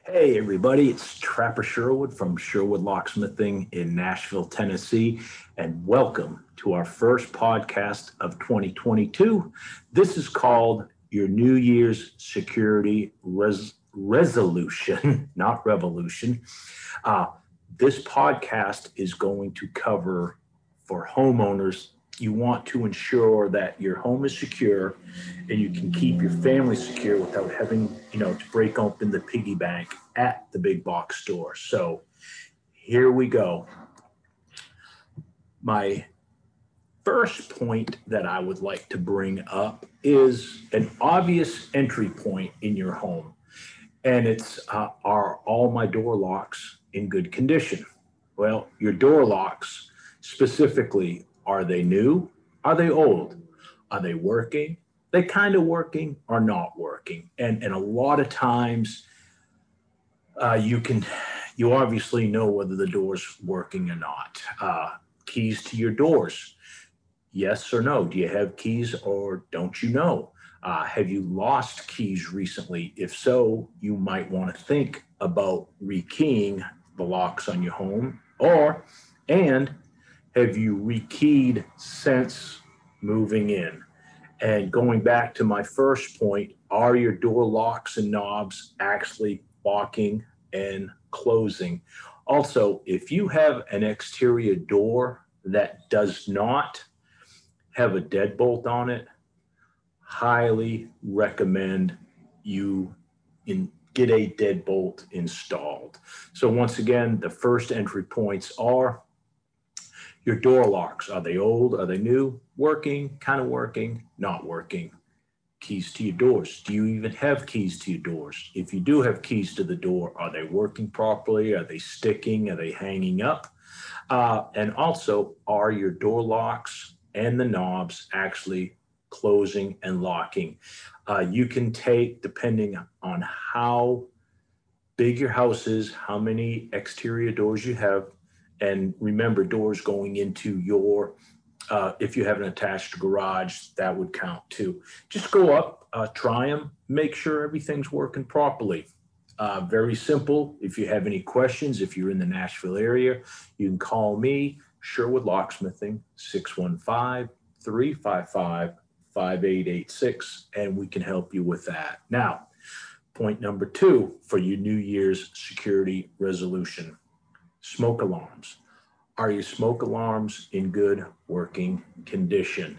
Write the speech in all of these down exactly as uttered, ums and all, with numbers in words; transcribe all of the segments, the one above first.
Hey, everybody, it's Trapper Sherwood from Sherwood Locksmithing in Nashville, Tennessee, and welcome to our first podcast of twenty twenty-two. This is called Your New Year's Security Res- Resolution, not Revolution. Uh, this podcast is going to cover for homeowners. You want to ensure that your home is secure and you can keep your family secure without having, you know, to break open the piggy bank at the big box store. So here we go. My first point that I would like to bring up is an obvious entry point in your home, and it's uh, are all my door locks in good condition? Well, your door locks specifically, are they new? Are they old? Are they working? They kind of working or not working? And and a lot of times uh, you can you obviously know whether the door's working or not. Uh, keys to your doors, yes or no? Do you have keys or don't you know? Uh, have you lost keys recently? If so, you might want to think about rekeying the locks on your home. Or, and have you rekeyed since moving in? And going back to my first point, are your door locks and knobs actually locking and closing? Also, if you have an exterior door that does not have a deadbolt on it, highly recommend you in, get a deadbolt installed. So once again, the first entry points are your door locks. Are they old? Are they new? Working, kind of working, not working. Keys to your doors. Do you even have keys to your doors? If you do have keys to the door, are they working properly? Are they sticking? Are they hanging up? Uh, and also, are your door locks and the knobs actually closing and locking? Uh, you can take, depending on how big your house is, how many exterior doors you have, and remember, doors going into your, uh, if you have an attached garage, that would count too. Just go up, uh, try them, make sure everything's working properly. Uh, very simple. If you have any questions, if you're in the Nashville area, you can call me, Sherwood Locksmithing, six one five, three five five, five eight eight six, and we can help you with that. Now, point number two for your New Year's security resolution: smoke alarms. Are your smoke alarms in good working condition?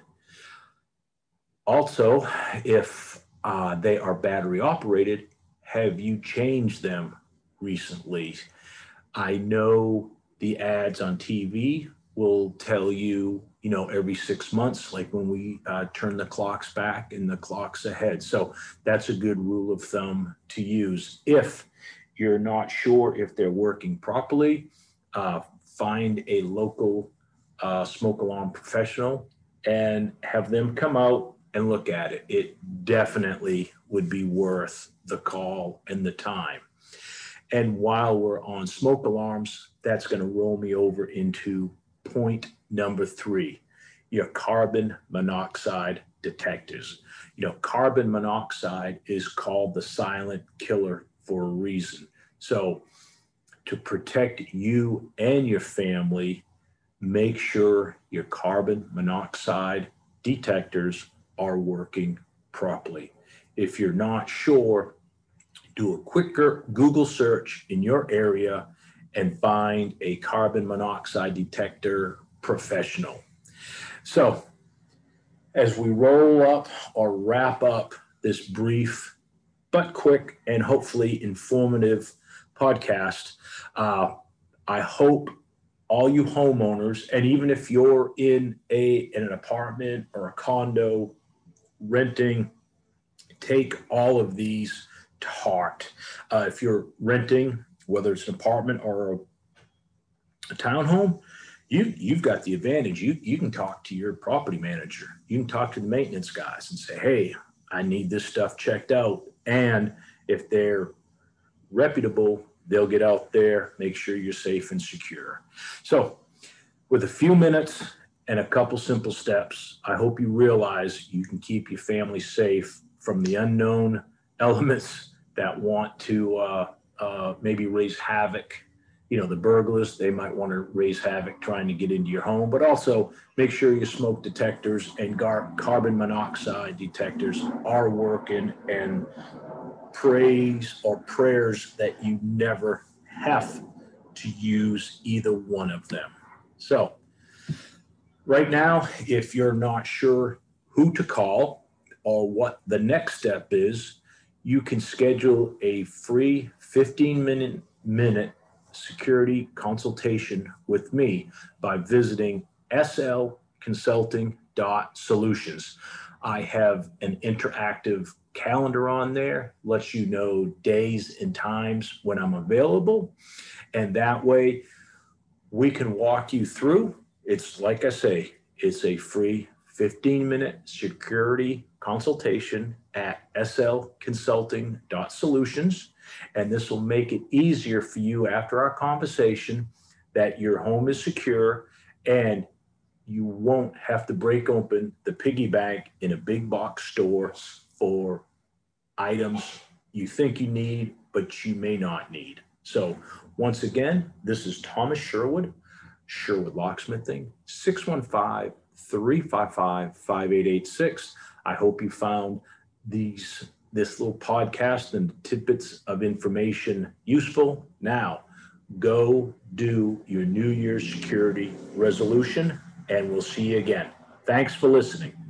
Also, if uh, they are battery operated, have you changed them recently? I know the ads on T V will tell you, you know, every six months, like when we uh, turn the clocks back and the clocks ahead. So that's a good rule of thumb to use. If you're not sure if they're working properly, uh, find a local uh, smoke alarm professional and have them come out and look at it. It definitely would be worth the call and the time. And while we're on smoke alarms, that's going to roll me over into point number three, your carbon monoxide detectors. You know, carbon monoxide is called the silent killer for a reason. So to protect you and your family, make sure your carbon monoxide detectors are working properly. If you're not sure, do a quicker Google search in your area and find a carbon monoxide detector professional. So, as we roll up or wrap up this brief but quick and hopefully informative podcast, uh, I hope all you homeowners, and even if you're in a in an apartment or a condo renting, take all of these to heart. Uh, if you're renting, whether it's an apartment or a, a townhome, you you've got the advantage. You you can talk to your property manager. You can talk to the maintenance guys and say, "Hey, I need this stuff checked out." And if they're reputable, they'll get out there, make sure you're safe and secure. So, with a few minutes and a couple simple steps, I hope you realize you can keep your family safe from the unknown elements that want to uh, uh, maybe raise havoc. You know, the burglars, they might want to raise havoc trying to get into your home, but also make sure your smoke detectors and gar- carbon monoxide detectors are working, and praise or prayers that you never have to use either one of them. So, right now, if you're not sure who to call or what the next step is, you can schedule a free fifteen minute minute security consultation with me by visiting s l consulting dot solutions. I have an interactive calendar on there, lets you know days and times when I'm available. And that way we can walk you through. It's like I say, it's a free fifteen minute security consultation at s l consulting dot solutions. And this will make it easier for you after our conversation that your home is secure and you won't have to break open the piggy bank in a big box store for items you think you need, but you may not need. So, once again, this is Thomas Sherwood, Sherwood Locksmithing, six one five, three five five, five eight eight six. I hope you found these this little podcast and tidbits of information useful. Now, go do your New Year's security resolution, and we'll see you again. Thanks for listening.